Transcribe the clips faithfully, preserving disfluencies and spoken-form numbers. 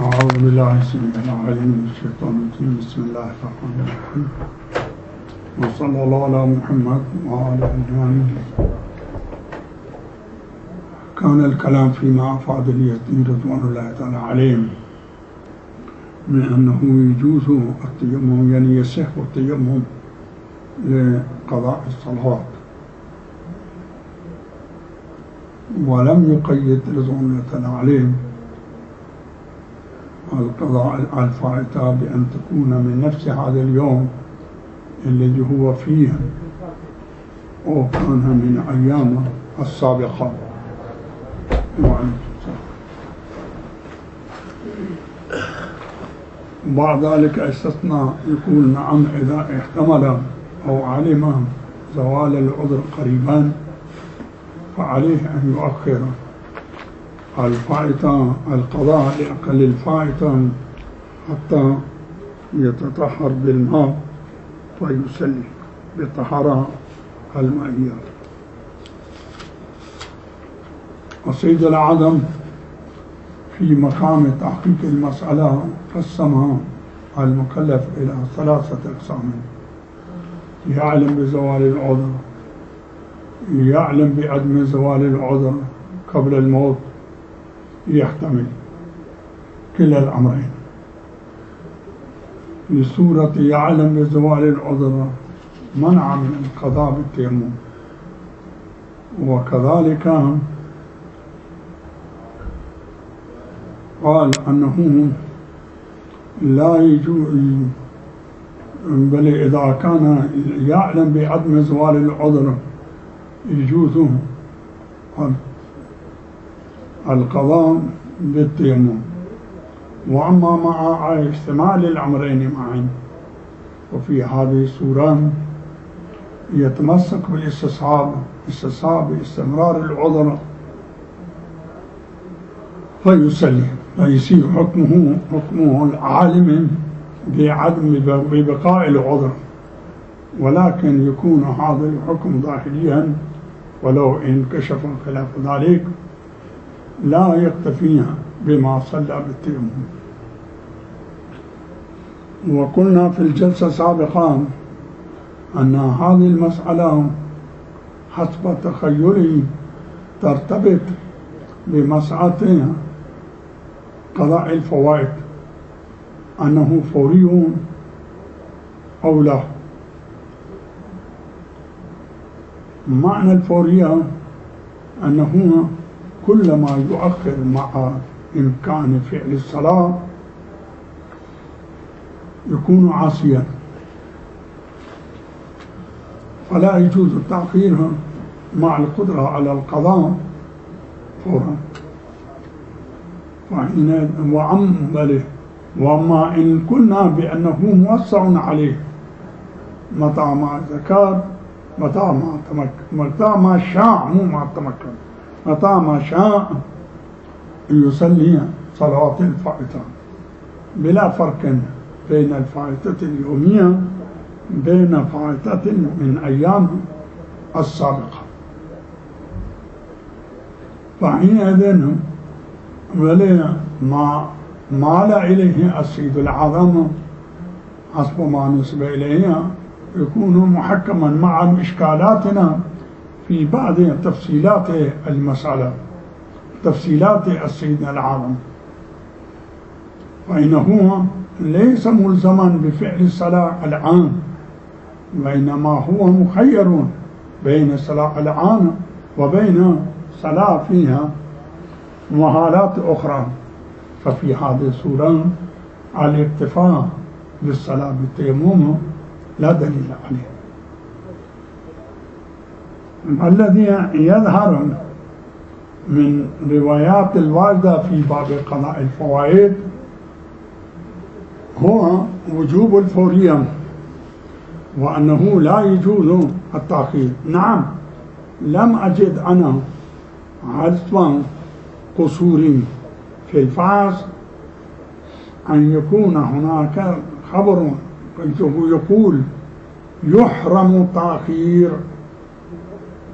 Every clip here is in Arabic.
أعوذ بالله السميع العليم من الشيطان الرجيم. بسم الله الرحمن الرحيم، وصلى الله على محمد وعلى آله. كان الكلام فيما أفاد اليتيم رضوان الله تعالى عليهم من أنه يجوز التيمم، يعني يصح التيمم لقضاء الصلاة، ولم يقيد رضوان الله تعالى عليهم القضاء الفائتة بأن تكون من نفس هذا اليوم الذي هو فيه أو كان من أيام السابقة. بعد ذلك استثنى، يقول نعم إذا احتمل أو علم زوال العذر قريبا فعليه أن يؤخر الفائتة القضاء لأقل الفائتة حتى يتطهر بالماء فيصلي بطهارة المائية. السيد الأعظم في مقام تحقيق المسألة قسمها المكلف إلى ثلاثة أقسام: يعلم بزوال العذر، يعلم بعدم زوال العذر قبل الموت، يحتمل كلا الأمرين. في سورة يعلم بزوال العذر منع من القضاء بالتيمم، وكذلك قال أنه لا يجوز، بل إذا كان يعلم بعدم زوال العذر يجوز القضاء بالتيمم. وأما مع احتمال الأمرين معا، وفي هذه السورة يتمسك بالاستصحاب، استصحاب استمرار العذر فيصلي، فيصير حكمه حكمه العالم بعدم ببقاء العذر، ولكن يكون هذا الحكم ظاهريا ولو انكشف خلاف ذلك، لا يكتفي بما صلى بالتيمم. وقلنا في الجلسة السابقة أن هذه المسألة حسب تخيلي ترتبط بمسألة قضاء الفوائد، أنه فوري أو لا. معنى الفورية أنه كل ما يؤخر مع إمكان فعل الصلاة يكون عاصيا، فلا يجوز تأخيرها مع القدرة على القضاء فورا. وعم بله، وما إن كنا بأنه موسع عليه متى ما ذكر، متى ما تمكن، متى ما شاء، مو ما تمكن، متى ما شاء يصلي صلاة الفائتة بلا فرق بين الفائتة اليومية بين فائتة من أيام السابقة. فحينئذ ولي ما مال إليه السيد الأعظم حسب ما نسب إليه يكون محكما مع إشكالاتنا في بعض تفصيلات المسألة، تفصيلات السيد الأعظم، فإنه ليس ملزما بفعل الصلاة العام، وإنما هو مخير بين الصلاة العام وبين صلاة فيها مهالات أخرى. ففي هذه الصورة الاكتفاء بالصلاة بالتيمم لا دليل عليه. الذي يظهر من روايات الواردة في باب قضاء الفوائد هو وجوب الفورية، وأنه لا يجوز التأخير. نعم، لم أجد أنا عدم قصور في الفاظ أن يكون هناك خبر يقول يحرم تأخير،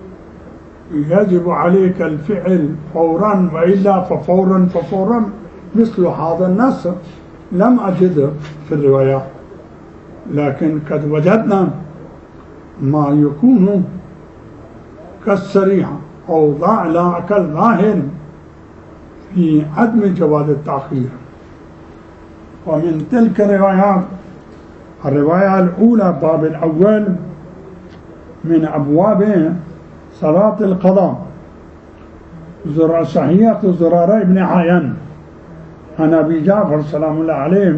يجب عليك الفعل فورا وإلا ففورا ففورا مثل هذا النص لم أجده في الروايات، لكن قد وجدنا ما يكون كالصريحة أو كالظاهر في عدم جواز التأخير. ومن تلك الروايات الرواية الأولى باب الأول من أبواب صلاة القضاء صحيحة زرارة بن عيان عن أبي جعفر سلام الله عليه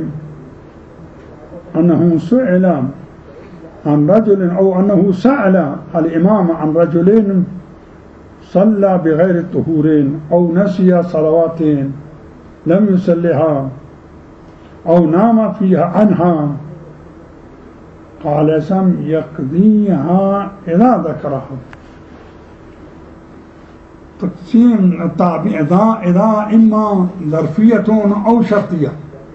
أنه سئل عن رجل أو أنه سأل الإمام عن رجلين صلى بغير الطهورين أو نسي صلواتين لم يصلها أو نام فيها عنها، قال سم يقضيها إذا ذكرها. تقسيم التعبير إذا إذا إما ظرفية أو شرطية،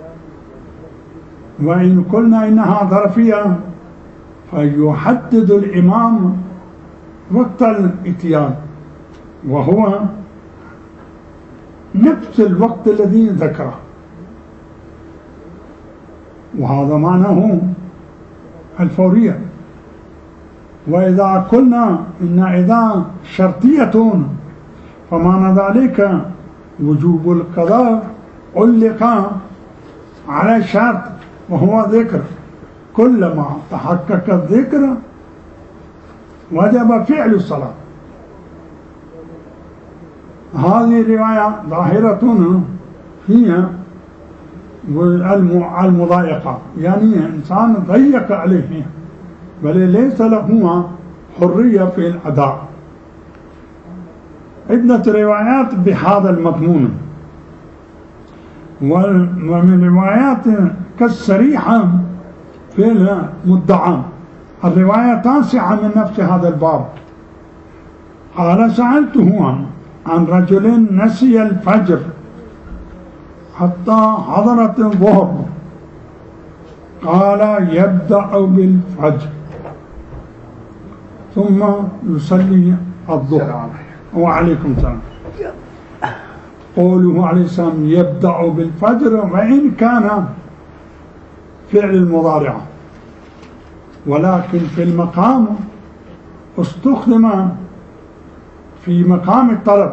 وإن قلنا إنها ظرفية فيحدد الإمام وقت الإتيان وهو نفس الوقت الذي ذكره، وهذا معناه الفورية. وإذا قلنا إن إذا شرطية فمعنى ذلك وجوب القضاء علق على الشرط وهو ذكر، كلما تحقق الذكر وجب فعل الصلاة. هذه الرواية ظاهرة فيها المضايقة، يعني إنسان ضيق عليه بل ليس له حرية في الأداء. عدة روايات بهذا المضمون، ومن روايات كالصريحة في المدعى. الرواية تاسعة من نفس هذا الباب. قال سألته عن رجل نسي الفجر حتى حضرت الظهر، قال يبدأ بالفجر ثم يصلي الظهر. وعليكم السلام. قوله عليه السلام يبدأ بالفجر، وإن كان فعل المضارع ولكن في المقام استخدم في مقام الطلب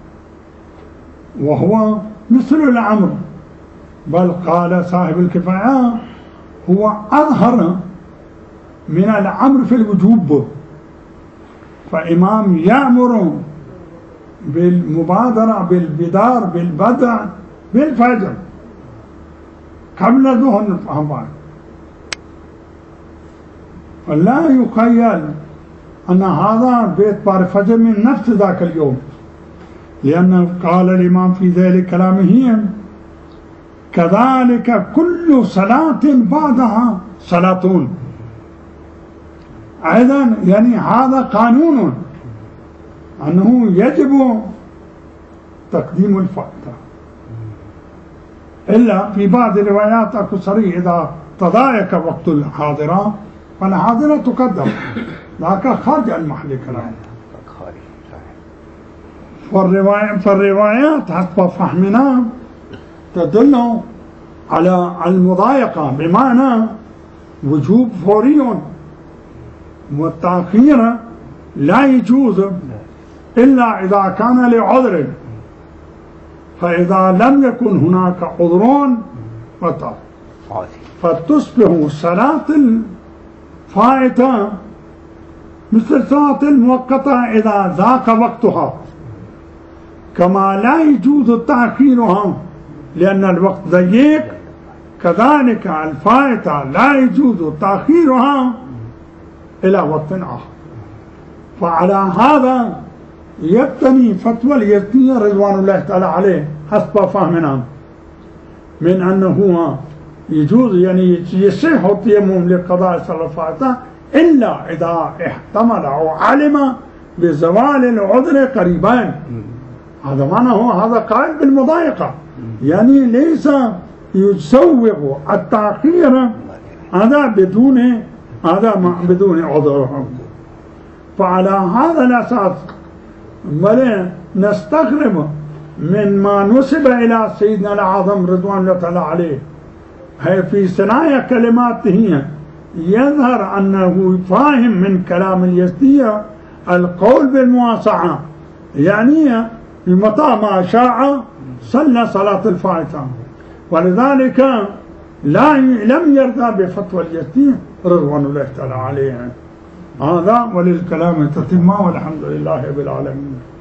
وهو مثل الأمر، بل قال صاحب الكفاية هو أظهر من الأمر في الوجوب. فإمام يأمر بالمبادرة بالبدار بالبدع بالفجر قبل ظهر الفهم، فلا يخيل أن هذا بإعتبار الفجر من نفس ذاك اليوم، لأنه قال الإمام في ذلك كلامه كذلك كل صلاة بعدها صلاتون. أيضا يعني هذا قانون أنه يجب تقديم الفائدة، إلا في بعض الروايات أكو صريح إذا تضايق وقت الحاضرة فالحاضرة تقدم، لكن خارج المحل كلام. فالروايات حسب فهمنا تدل على المضايقة بمعنى وجوب فوري، والتأخير لا يجوز إلا إذا كان لعذر، فإذا لم يكن هناك عذر فتصبح الصلاة الفائتة مثل الصلاة المؤقتة إذا ذاق وقتها، كما لا يجوز تأخيرها لأن الوقت ضيق، كذلك الفائتة لا يجوز تأخيرها إلى وقت آخر. فعلى هذا يبتني فتوى اليزني رضوان الله تعالى عليه حسب فهمنا من أنه يجوز يعني يصح التيمم لقضاء صلاة الفائتة إلا إذا احتمل أو علم بزوال العذر قريبا. هذا معناه هذا قائل بالمضايقة، يعني ليس يسوغ التأخير هذا بدون هذا بدون عذر. فعلى هذا الأساس ولا نستغرب من ما نسب إلى سيدنا الأعظم رضوان الله تعالى عليه، هي في ثنايا كلماته يظهر أنه فاهم من كلام اليزدية القول بالمواصعة، يعني متى ما شاء صلى صلاة الفائتة، ولذلك لا لم يرضى بفتوى اليزدية رضوان الله تعالى عليه. هذا وللكلام تتمة، والحمد لله رب العالمين.